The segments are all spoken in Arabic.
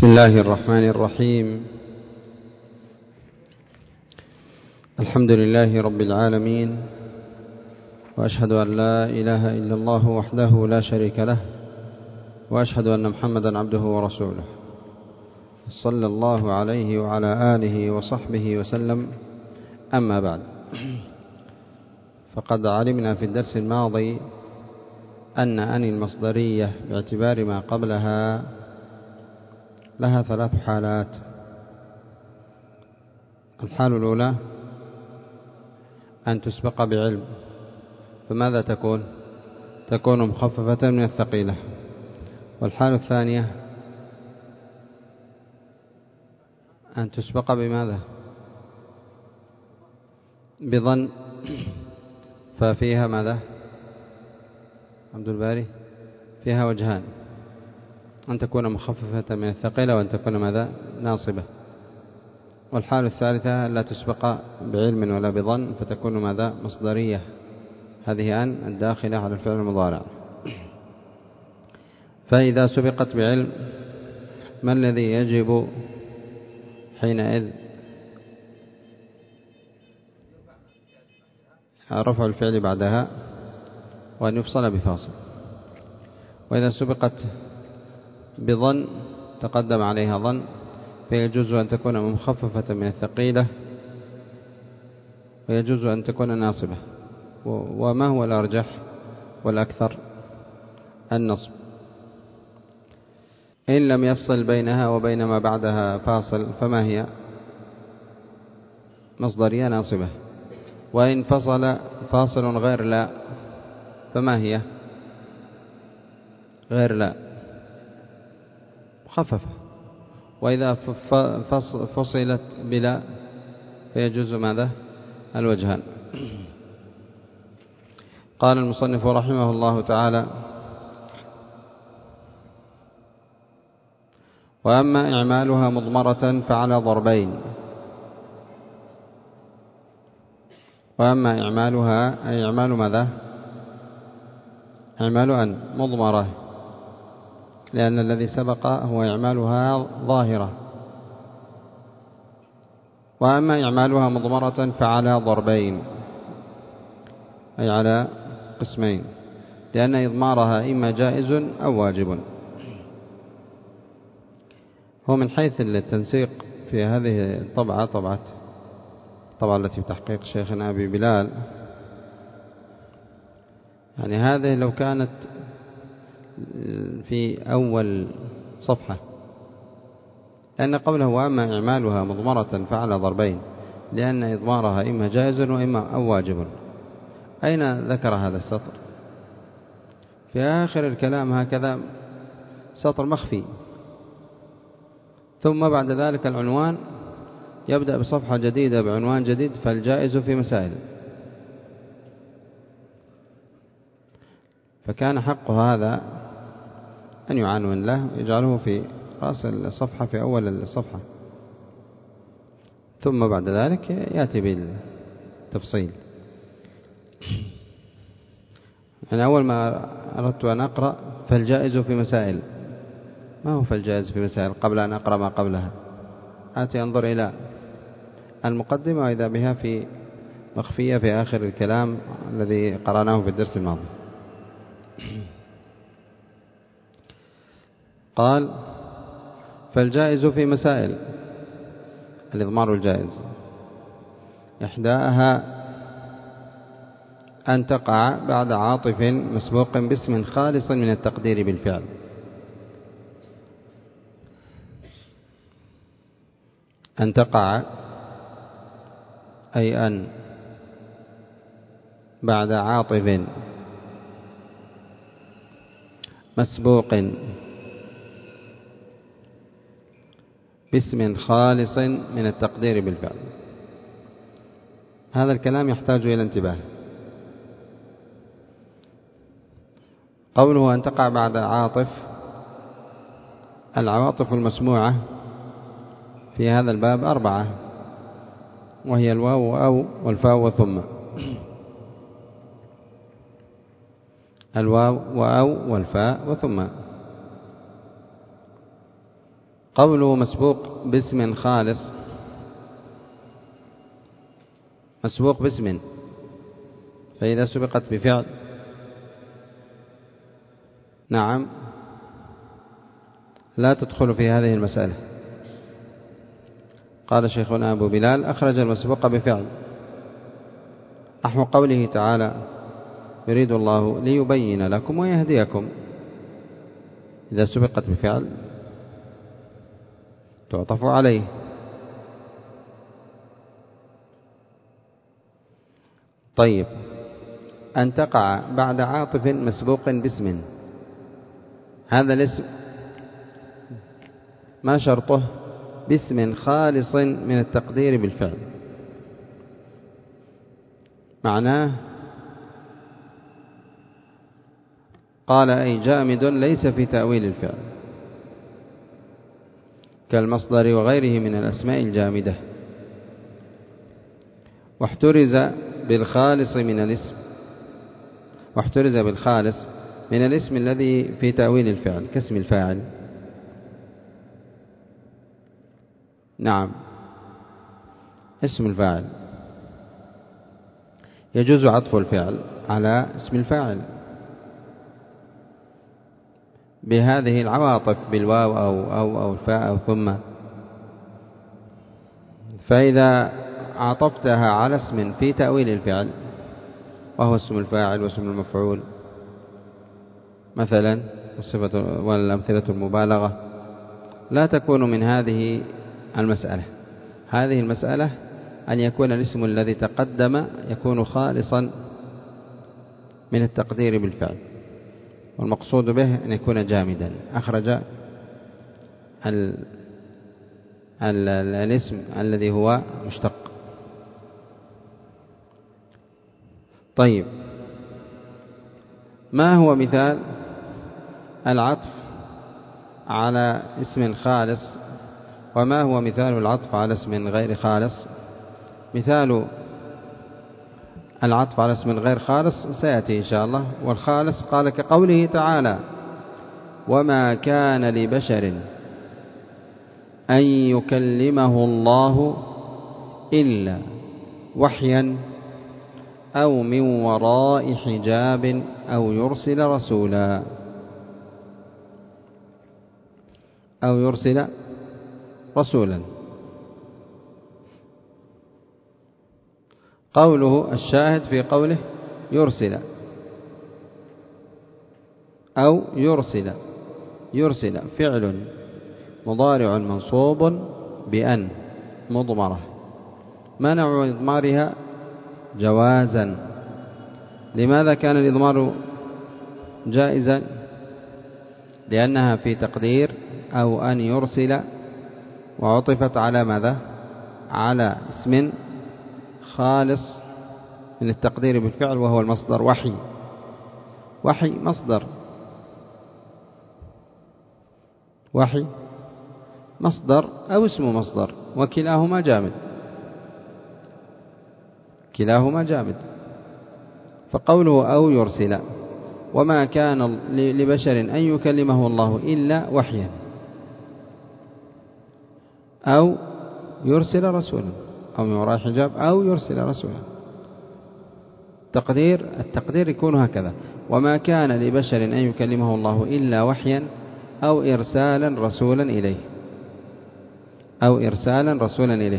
بسم الله الرحمن الرحيم. الحمد لله رب العالمين، وأشهد أن لا إله إلا الله وحده لا شريك له، وأشهد أن محمدا عبده ورسوله، صلى الله عليه وعلى آله وصحبه وسلم. أما بعد، فقد علمنا في الدرس الماضي أن المصدرية باعتبار ما قبلها لها ثلاث حالات. الحالة الأولى أن تسبق بعلم، فماذا تكون؟ تكون مخففة من الثقيلة. والحالة الثانية أن تسبق بماذا؟ بظن، ففيها ماذا؟ عبد الباري، فيها وجهان: أن تكون مخففة من الثقيلة، وأن تكون ماذا؟ ناصبة. والحالة الثالثة لا تسبق بعلم ولا بظن، فتكون ماذا؟ مصدرية، هذه أن الداخلة على الفعل المضارع. فإذا سبقت بعلم، ما الذي يجب حينئذ؟ رفع الفعل بعدها، وأن يفصل بفاصل. وإذا سبقت بظن تقدم عليها ظن، فيجوز أن تكون مخففة من الثقيلة، ويجوز أن تكون ناصبة. وما هو الأرجح والأكثر؟ النصب. إن لم يفصل بينها وبين ما بعدها فاصل، فما هي؟ مصدرية ناصبة. وإن فصل فاصل غير لا، فما هي؟ غير لا، مخففة. وإذا فصلت بلا، فيجوز ماذا؟ الوجهان. قال المصنف رحمه الله تعالى: وأما إعمالها مضمرة فعلى ضربين. وأما إعمالها، أي إعمال ماذا؟ إعمال أن مضمرة، لأن الذي سبق هو إعمالها ظاهرة. وأما إعمالها مضمرة فعلى ضربين، أي على قسمين، لأن إضمارها إما جائز أو واجب. هو من حيث التنسيق في هذه الطبعة، طبعا التي بتحقيق شيخنا أبي بلال، يعني هذه لو كانت في أول صفحة، لأن قبله وأما إعمالها مضمرة فعلى ضربين، لأن إضمارها إما جائز وإما أو واجب. أين ذكر هذا السطر؟ في آخر الكلام هكذا، سطر مخفي. ثم بعد ذلك العنوان يبدأ بصفحة جديدة بعنوان جديد: فالجائز في مسائل. فكان حق هذا أن يعنون له ويجعله في رأس الصفحة، في أول الصفحة، ثم بعد ذلك يأتي بالتفصيل. أنا أول ما أردت أن أقرأ فالجائز في مسائل، ما هو فالجائز في مسائل قبل أن أقرأ ما قبلها؟ آتي أنظر إلى المقدمة، وإذا بها في مخفية في آخر الكلام الذي قرأناه في الدرس الماضي. قال: فالجائز في مسائل، الإضمار الجائز، إحداها أن تقع بعد عاطف مسبوق باسم خالص من التقدير بالفعل. أن تقع أي أن بعد عاطف مسبوق باسم خالص من التقدير بالفعل. هذا الكلام يحتاج إلى انتباه. قوله أن تقع بعد عاطف، العواطف المسموعة في هذا الباب 4، وهي الواو وأو والفاء وثم. الواو وأو والفاء وثم. قوله مسبوق باسم خالص، مسبوق باسم، فإذا سبقت بفعل نعم لا تدخل في هذه المسألة. قال شيخنا أبو بلال أخرج المسبوق بفعل نحو قوله تعالى يريد الله ليبين لكم ويهديكم، إذا سبقت بفعل تعطف عليه. طيب، أن تقع بعد عاطف مسبوق باسم، هذا الاسم ما شرطه؟ باسم خالص من التقدير بالفعل، معناه قال أي جامد ليس في تأويل الفعل، كالمصدر وغيره من الأسماء الجامدة. واحترز بالخالص من الاسم، واحترز بالخالص من الاسم الذي في تأويل الفعل كاسم الفاعل. نعم، اسم الفاعل يجوز عطف الفعل على اسم الفاعل بهذه العواطف بالواو أو الفاء أو ثم، فإذا عطفتها على اسم في تأويل الفعل وهو اسم الفاعل واسم المفعول مثلا والصفة والأمثلة المبالغة، لا تكون من هذه المسألة. هذه المسألة أن يكون الاسم الذي تقدم يكون خالصا من التقدير بالفعل، والمقصود به أن يكون جامدا. أخرج الاسم الذي هو مشتق. طيب، ما هو مثال العطف على اسم خالص، وما هو مثال العطف على اسم غير خالص؟ مثال العطف على اسم غير خالص سيأتي إن شاء الله. والخالص قال كقوله تعالى وما كان لبشر أن يكلمه الله إلا وحيا أو من وراء حجاب أو يرسل رسولا، أو يرسل رسولا. قوله الشاهد في قوله يرسل أو يرسل، يرسل فعل مضارع منصوب بأن مضمرة، منع إضمارها جوازا. لماذا كان الإضمار جائزا؟ لأنها في تقدير أو أن يرسل، وعطفت على ماذا؟ على اسم خالص من التقدير بالفعل وهو المصدر وحي. وحي مصدر، وحي مصدر أو اسم مصدر، وكلاهما جامد، كلاهما جامد. فقوله أو يرسل وما كان لبشر أن يكلمه الله إلا وحيا أو يرسل رسولا أو من وراء حجاب أو يرسل رسولا. التقدير يكون هكذا: وما كان لبشر أن يكلمه الله إلا وحيا أو إرسالا رسولا إليه، أو إرسالا رسولا إليه.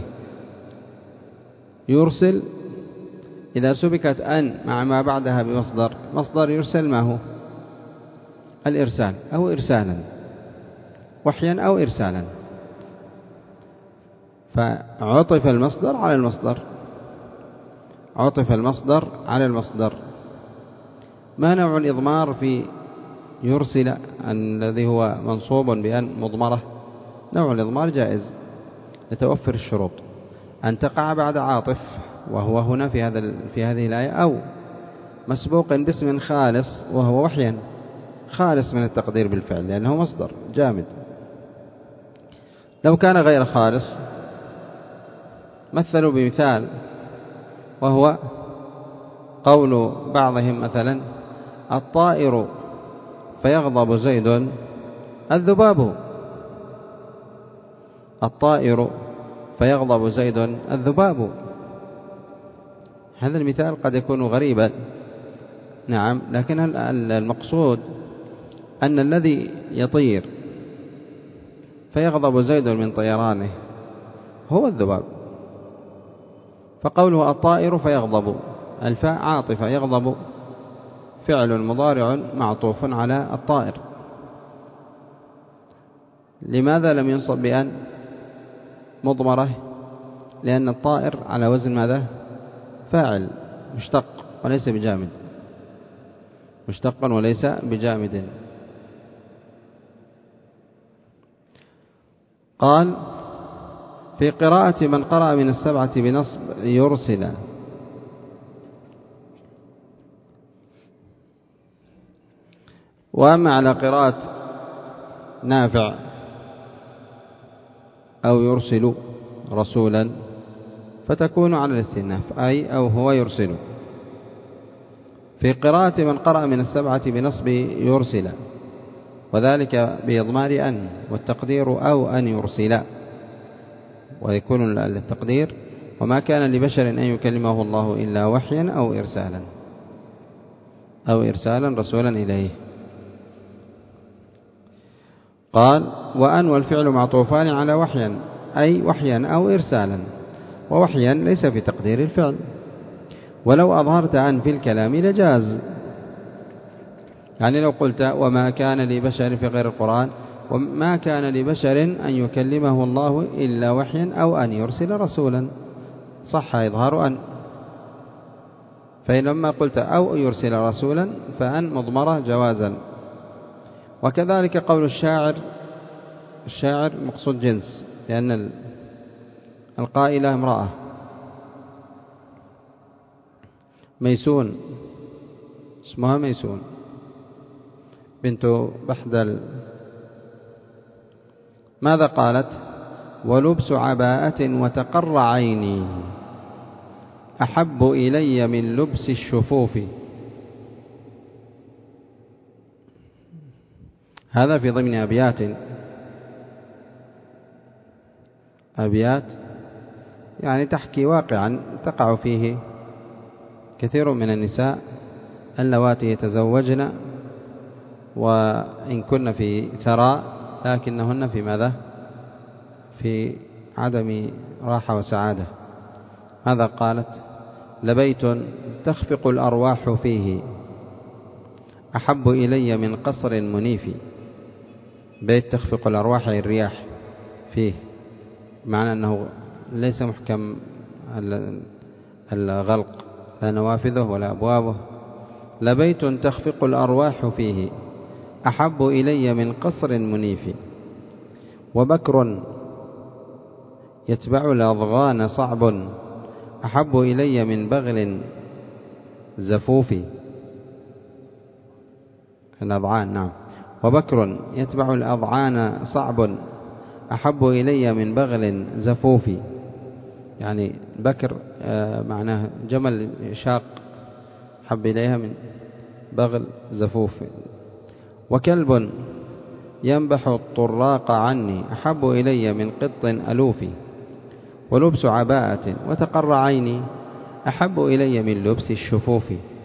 يرسل إذا سبكت أن مع ما بعدها بمصدر، مصدر يرسل ما هو؟ الإرسال أو إرسالا، وحيا أو إرسالا، فعطف المصدر على المصدر، عطف المصدر على المصدر. ما نوع الإضمار في يرسل الذي هو منصوب بأن مضمرة؟ نوع الإضمار جائز لتوفر الشروط: أن تقع بعد عاطف وهو هنا في هذه الآية، أو مسبوق باسم خالص وهو وحيا خالص من التقدير بالفعل لأنه مصدر جامد. لو كان غير خالص مثلوا بمثال، وهو قول بعضهم مثلا الطائر فيغضب زيد الذباب. الطائر فيغضب زيد الذباب. هذا المثال قد يكون غريبا، نعم، لكن المقصود أن الذي يطير فيغضب زيد من طيرانه هو الذباب. فقوله الطائر فيغضب، الفاء عاطفة، يغضب فعل مضارع معطوف على الطائر. لماذا لم ينصب بأن مضمرة؟ لأن الطائر على وزن ماذا؟ فاعل مشتق وليس بجامد، مشتقا وليس بجامد. قال في قراءة من قرأ من السبعة بنصب يرسل. وأما على قراءة نافع أو يرسل رسولا فتكون على الاستئناف، أي أو هو يرسل. في قراءة من قرأ من السبعة بنصب يرسل، وذلك بإضمار أن، والتقدير أو أن يرسل، ويكون التقدير وما كان لبشر أن يكلمه الله إلا وحيا أو إرسالا رسولا إليه. قال وأن والفعل معطوفان على وحيا، أي وحيا أو إرسالا، ووحيا ليس في تقدير الفعل. ولو أظهرت أن في الكلام لجاز، يعني لو قلت وما كان لبشر في غير القرآن، وما كان لبشر أن يكلمه الله إلا وحيا أو أن يرسل رسولا، صح إظهار أن. فلما قلت أو يرسل رسولا فأن مضمرة جوازا. وكذلك قول الشاعر مقصود جنس، لأن القائلة امرأة ميسون، اسمها ميسون بنت بحدل. ماذا قالت؟ ولبس عباءة وتقر عيني أحب إلي من لبس الشفوف. هذا في ضمن أبيات يعني تحكي واقعا تقع فيه كثير من النساء اللواتي يتزوجن وإن كن في ثراء لكنهن في ماذا؟ في عدم راحة وسعادة. ماذا قالت؟ لبيت تخفق الأرواح فيه أحب إلي من قصر منيف. بيت تخفق الأرواح أي الرياح فيه، معنى أنه ليس محكم الغلق، لا نوافذه ولا أبوابه. لبيت تخفق الأرواح فيه أحب إلي من قصر منيف. وبكر يتبع الأضغان صعب أحب إلي من بغل زفوف. الأضعان، نعم. وبكر يتبع الأضعان صعب أحب إلي من بغل زفوف. يعني بكر معناه جمل شاق أحب إليها من بغل زفوف. وكلب ينبح الطراق عني أحب إلي من قط ألوف. ولبس عباءة وتقر عيني أحب إلي من لبس الشفوف.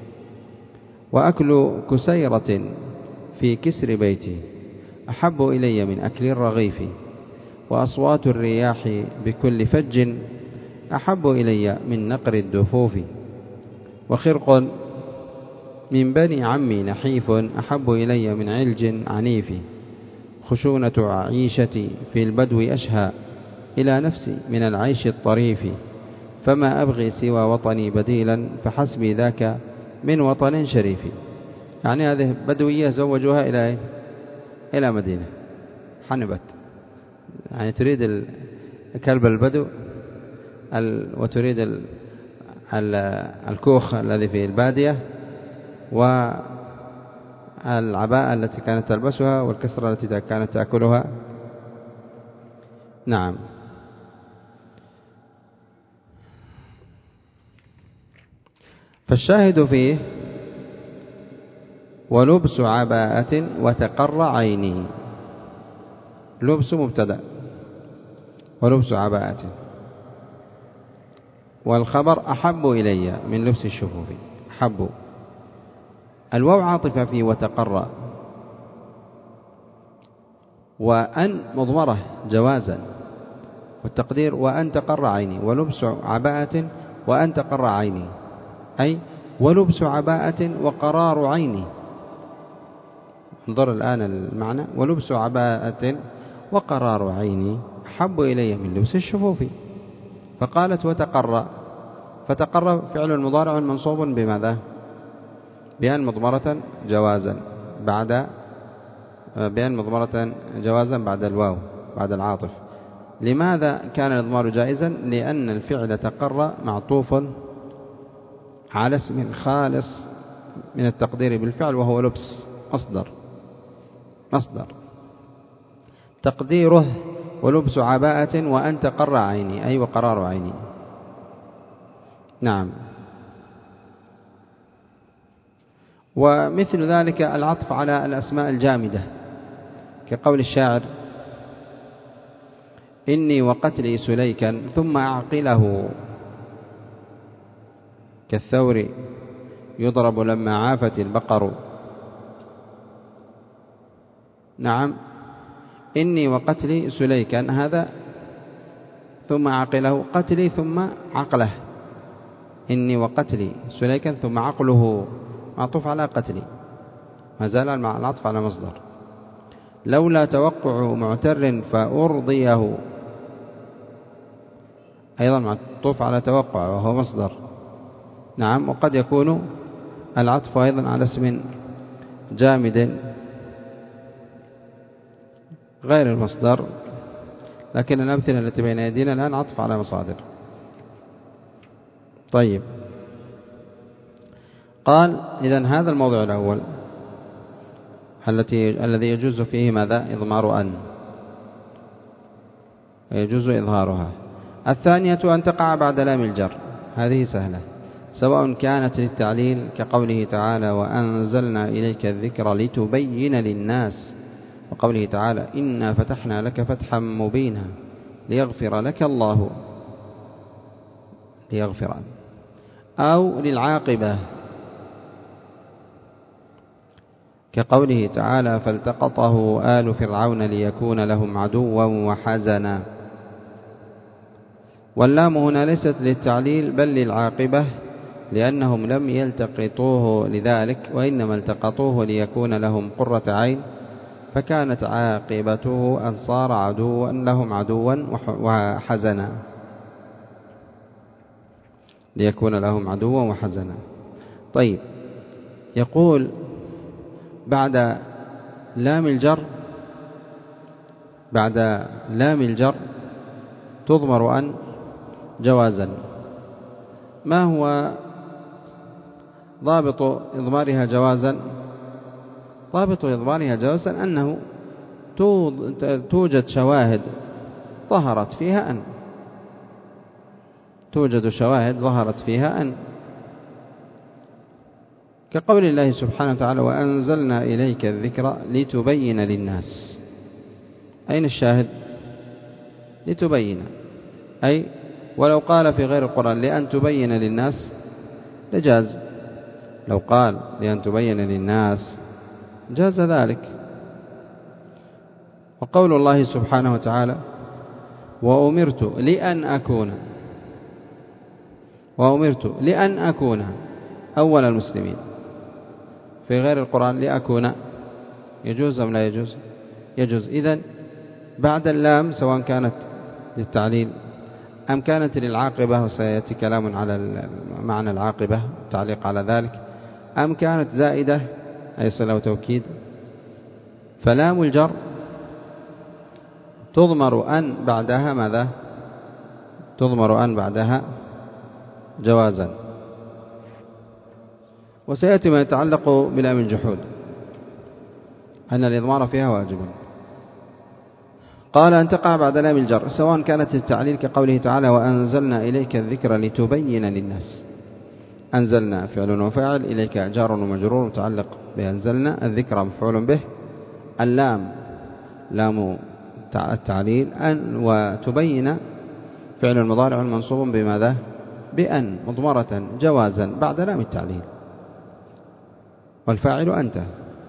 وأكل كسيرة في كسر بيتي أحب إلي من أكل الرغيف. وأصوات الرياح بكل فج أحب إلي من نقر الدفوف. وخرق من بني عمي نحيف أحب إلي من علج عنيف. خشونة عيشتي في البدو أشهى إلى نفسي من العيش الطريف. فما أبغي سوى وطني بديلا فحسبي ذاك من وطن شريف. يعني هذه بدوية زوجوها إلى مدينة حنبت، يعني تريد كلب البدو وتريد الكوخ الذي في البادية، والعباءة التي كانت تلبسها، والكسرة التي كانت تأكلها. نعم. فالشاهد فيه ولبس عباءة وتقر عيني. لبس مبتدأ ولبس عباءة. والخبر أحب إلي من لبس الشفوف. أحب، الواو عاطفة فيه وتقر، وأن مضمرة جوازا، والتقدير وأن تقر عيني، ولبس عباءة وأن تقر عيني، أي ولبس عباءة وقرار عيني. انظر الآن المعنى، ولبس عباءة وقرار عيني أحب إلي من لبس الشفوف. فقالت وتقر، فتقر فعل مضارع منصوب بماذا؟ بأن مضمرة جوازا بعد الواو بعد العاطف. لماذا كان الإضمار جائزا؟ لأن الفعل تقر معطوف على اسم خالص من التقدير بالفعل وهو لبس، مصدر تقديره ولبس عباءة وأن تقر عيني، أي وقرار عيني. نعم. ومثل ذلك العطف على الأسماء الجامدة كقول الشاعر: إني وقتلي سليكا ثم أعقله، كالثور يضرب لما عافت البقر. نعم، إني وقتلي سليكا، هذا ثم عقله، قتلي ثم عقله. إني وقتلي سليكا ثم عقله معطوف على قتلي، ما زال العطف على مصدر. لولا توقع معتر فأرضيه، أيضا معطوف على توقع وهو مصدر. نعم. وقد يكون العطف أيضا على اسم جامد غير المصدر، لكن الأمثلة التي بين يدينا الآن عطف على مصادر. طيب، قال إذن هذا الموضع الأول الذي يجوز فيه ماذا؟ إضمار أن، يجوز إظهارها. الثانية أن تقع بعد لام الجر، هذه سهلة، سواء كانت للتعليل كقوله تعالى: وأنزلنا إليك الذكر لتبين للناس، وقوله تعالى: إنا فتحنا لك فتحا مبينا ليغفر لك الله، أو للعاقبة كقوله تعالى: فالتقطه آل فرعون ليكون لهم عدوا وحزنا. واللام هنا ليست للتعليل بل للعاقبة، لأنهم لم يلتقطوه لذلك، وإنما التقطوه ليكون لهم قرة عين، فكانت عاقبته أن صار لهم عدوا وحزنا، ليكون لهم عدوا وحزنا. طيب، يقول بعد لام الجر تضمر أن جوازا. ما هو ضابط إضمارها جوازا؟ ضابط إضمارها جوازا أنه توجد شواهد ظهرت فيها أن، كقول الله سبحانه وتعالى: وأنزلنا إليك الذكر لتبين للناس. أين الشاهد؟ لتبين، أي ولو قال في غير القرآن لأن تبين للناس لجاز، لو قال لأن تبين للناس جاز ذلك. وقول الله سبحانه وتعالى: وأمرت لأن أكون أول المسلمين، في غير القرآن لأكون، يجوز أم لا يجوز؟ يجوز. إذن بعد اللام سواء كانت للتعليل أم كانت للعاقبة، وسيأتي كلام على معنى العاقبة تعليق على ذلك، أم كانت زائدة أي صلة وتوكيد، فلام الجر تضمر أن بعدها ماذا؟ تضمر أن بعدها جوازا. وسيأتي ما يتعلق بلام الجحود أن الإضمار فيها واجب. قال أن تقع بعد لام الجر سواء كانت التعليل كقوله تعالى: وأنزلنا إليك الذكر لتبين للناس. أنزلنا فعل وفاعل، إليك جار ومجرور متعلق بأنزلنا، الذكر مفعول به، اللام لام التعليل أن وتبين فعل المضارع المنصوب بماذا؟ بأن مضمرة جوازا بعد لام التعليل، والفاعل أنت،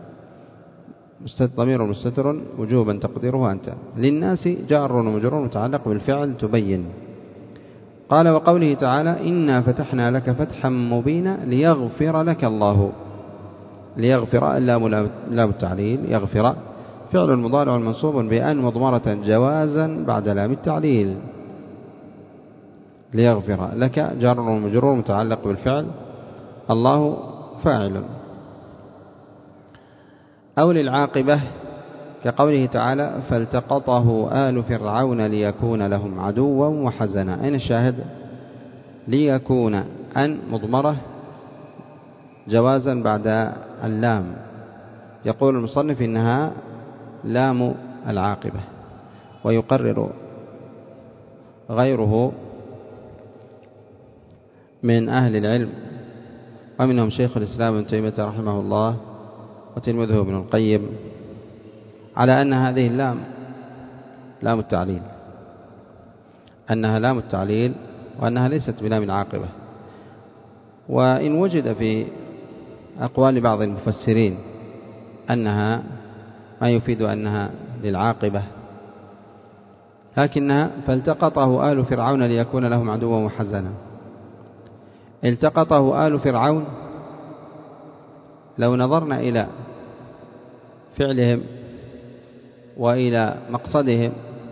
ضمير مستتر وجوبا تقديره أنت، للناس جار ومجرور متعلق بالفعل تبين. قال وقوله تعالى إنا فتحنا لك فتحا مبينا ليغفر لك الله. ليغفر لام التعليل، يغفر فعل المضارع المنصوب بأن مضمرة جوازا بعد لام التعليل. ليغفر لك جار ومجرور متعلق بالفعل، الله فاعل. أو للعاقبة كقوله تعالى فالتقطه آل فرعون ليكون لهم عدوا وحزنا. أين الشاهد؟ ليكون أن مضمرة جوازا بعد اللام. يقول المصنف إنها لام العاقبة، ويقرر غيره من أهل العلم ومنهم شيخ الإسلام ابن تيمية رحمه الله وتلميذه ابن القيم على أن هذه اللام لام التعليل، أنها لام التعليل وأنها ليست بلام العاقبة. وإن وجد في أقوال بعض المفسرين أنها ما يفيد أنها للعاقبة، لكنها فالتقطه آل فرعون ليكون لهم عدوا وحزنا. التقطه آل فرعون لو نظرنا إلى فعلهم وإلى مقصدهم،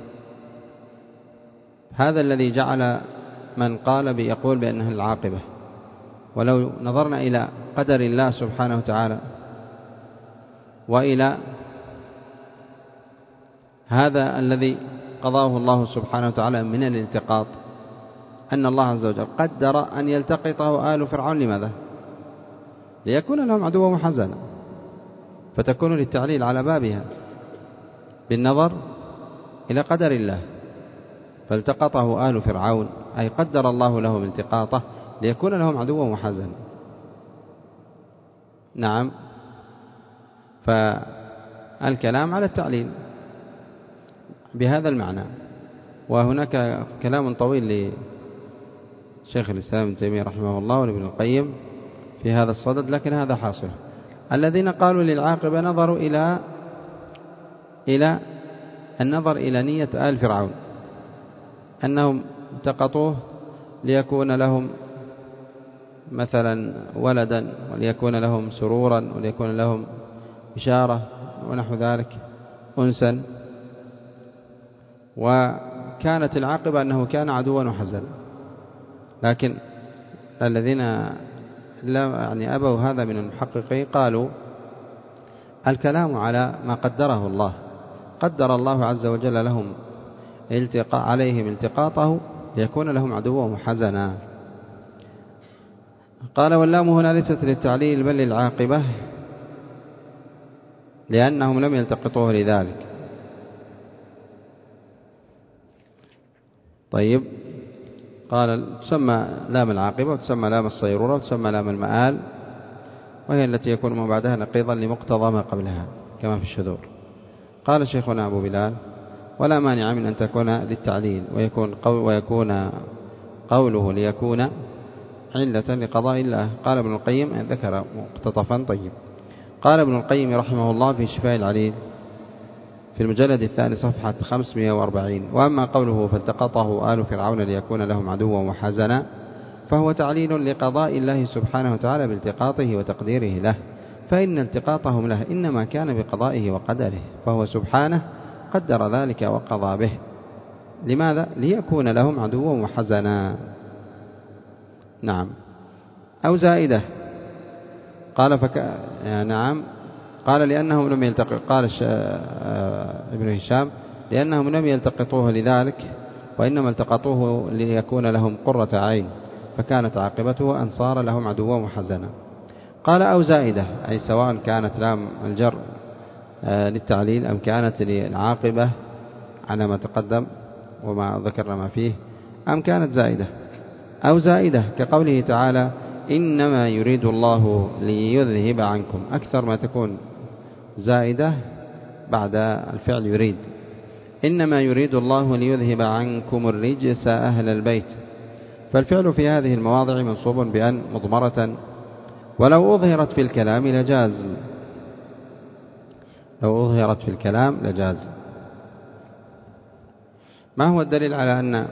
هذا الذي جعل من قال يقول بأنها العاقبة. ولو نظرنا إلى قدر الله سبحانه وتعالى وإلى هذا الذي قضاه الله سبحانه وتعالى من الالتقاط، أن الله عز وجل قدر أن يلتقطه آل فرعون. لماذا؟ ليكون لهم عدوا وحزنا، فتكون للتعليل على بابها بالنظر إلى قدر الله. فالتقطه آل فرعون أي قدر الله لهم التقاطه ليكون لهم عدوا وحزنا. نعم، فالكلام على التعليل بهذا المعنى. وهناك كلام طويل لشيخ الإسلام ابن تيمية رحمه الله وابن القيم في هذا الصدد، لكن هذا حاصل. الذين قالوا للعاقبة نظروا إلى النظر إلى نية آل فرعون، أنهم التقطوه ليكون لهم مثلا ولدا وليكون لهم سرورا وليكون لهم بشارة ونحو ذلك أنسا، وكانت العاقبة أنه كان عدوا وحزنا. لكن الذين يعني أبوا هذا من المحققين قالوا الكلام على ما قدره الله. قدر الله عز وجل لهم عليهم التقاطه ليكون لهم عدوا وحزنا. قال واللام هنا ليست للتعليل بل للعاقبة، لأنهم لم يلتقطوه لذلك. طيب، قال تسمى لام العاقبة وتسمى لام الصيرورة وتسمى لام المآل، وهي التي يكون ما بعدها نقيضا لمقتضى ما قبلها كما في الشذور. قال شيخنا أبو بلال ولا مانع من أن تكون للتعليل ويكون قوله ليكون علة لقضاء الله. قال ابن القيم ذكر مقتطفا. طيب، قال ابن القيم رحمه الله في شفاء العليل في المجلد الثاني صفحة 540: وأما قوله فالتقطه آل فرعون ليكون لهم عدوا وحزنا فهو تعليل لقضاء الله سبحانه وتعالى بالتقاطه وتقديره له، فإن التقاطهم له إنما كان بقضائه وقدره، فهو سبحانه قدر ذلك وقضى به. لماذا؟ ليكون لهم عدوا وحزنا. نعم. أو زائدة. قال نعم، قال لأنهم لم يلتقطوا. قال ابن هشام لأنهم لم يلتقطوه لذلك، وإنما التقطوه ليكون لهم قرة عين، فكانت عاقبته أن صار لهم عدوا وحزنا. قال أو زائدة، أي سواء كانت لام الجر للتعليل أم كانت للعاقبة على ما تقدم وما ذكرنا ما فيه، أم كانت زائدة. أو زائدة كقوله تعالى إنما يريد الله ليذهب عنكم، أكثر ما تكون زائدة بعد الفعل يريد. إنما يريد الله ليذهب عنكم الرجس أهل البيت. فالفعل في هذه المواضع منصوب بأن مضمرة، ولو أظهرت في الكلام لجاز، لو أظهرت في الكلام لجاز. ما هو الدليل على أن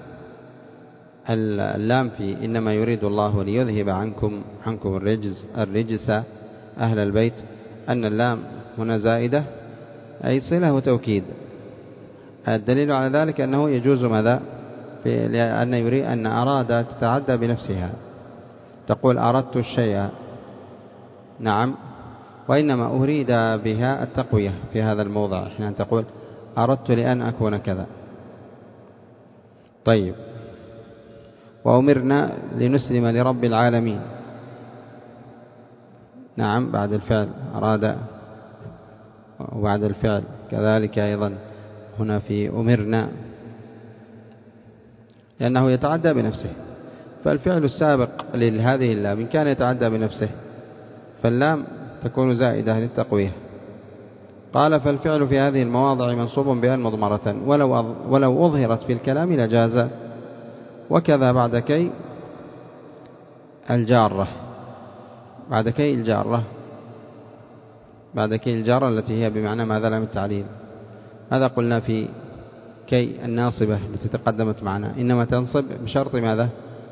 اللام في إنما يريد الله ليذهب عنكم الرجس أهل البيت أن اللام هنا زائدة أي صلة وتوكيد؟ الدليل على ذلك أنه يجوز ماذا؟ لأن يريد أن أراد تتعدى بنفسها، تقول أردت الشيء، نعم، وإنما أريد بها التقوية في هذا الموضع، حين تقول أردت لأن أكون كذا. طيب، وأمرنا لنسلم لرب العالمين، نعم، بعد الفعل أراد، وبعد الفعل كذلك أيضا هنا في أمرنا، لأنه يتعدى بنفسه. فالفعل السابق لهذه اللام إن كان يتعدى بنفسه فاللام تكون زائدة للتقوية. قال فالفعل في هذه المواضع منصوب بأن مضمرة، ولو أظهرت في الكلام لجاز. وكذا بعد كي الجارة، بعد كي الجارة، بعد كي الجارة التي هي بمعنى ماذا؟ لام التعليل. هذا قلنا في كي الناصبة التي تقدمت معنا، إنما تنصب بشرط ماذا؟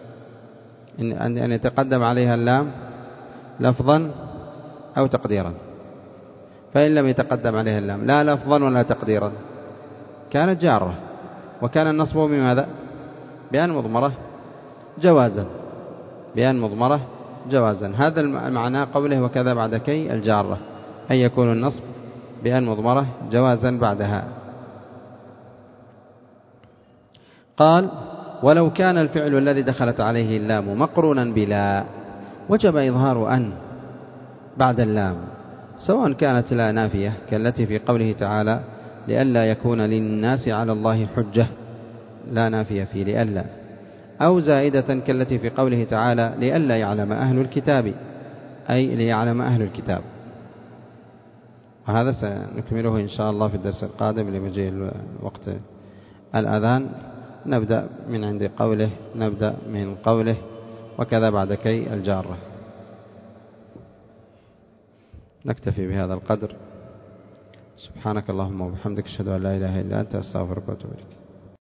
أن يتقدم عليها اللام لفظا أو تقديرا. فإن لم يتقدم عليها اللام لا لفظا ولا تقديرا كانت جارة، وكان النصب بماذا؟ بأن مضمرة جوازا، بأن مضمرة جوازا. هذا المعنى قوله وكذا بعد كي الجارة، أن يكون النصب بأن مضمرة جوازا بعدها. قال ولو كان الفعل الذي دخلت عليه اللام مقرونا بلا وجب إظهار أن بعد اللام، سواء كانت لا نافية كالتي في قوله تعالى لئلا يكون للناس على الله حجة، لا نافية في لئلا، أو زائدة كالتي في قوله تعالى لئلا يعلم أهل الكتاب، أي ليعلم أهل الكتاب. وهذا سنكمله إن شاء الله في الدرس القادم لمجيء وقت الأذان. نبدأ من قوله وكذا بعد كي الجارة. نكتفي بهذا القدر. سبحانك اللهم وبحمدك، أشهد أن لا إله إلا أنت، أستغفرك وأتوب إليك.